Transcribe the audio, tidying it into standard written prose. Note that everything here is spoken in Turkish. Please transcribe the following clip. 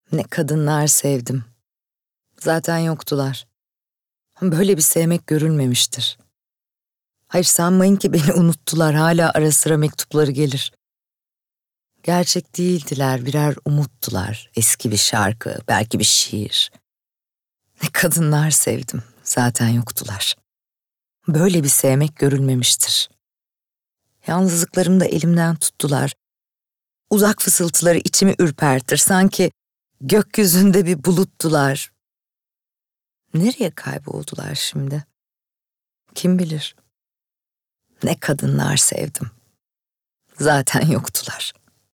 Ne kadınlar sevdim. Zaten yoktular. Böyle bir sevmek görülmemiştir. Hayır, sanmayın ki beni unuttular, hala ara sıra mektupları gelir. Gerçek değildiler, birer umuttular. Eski bir şarkı, belki bir şiir. Ne kadınlar sevdim, zaten yoktular. Böyle bir sevmek görülmemiştir. Yalnızlıklarımda elimden tuttular. Uzak fısıltıları içimi ürpertir, sanki gökyüzünde bir buluttular. Nereye kayboldular şimdi? Kim bilir? Ne kadınlar sevdim. Zaten yoktular.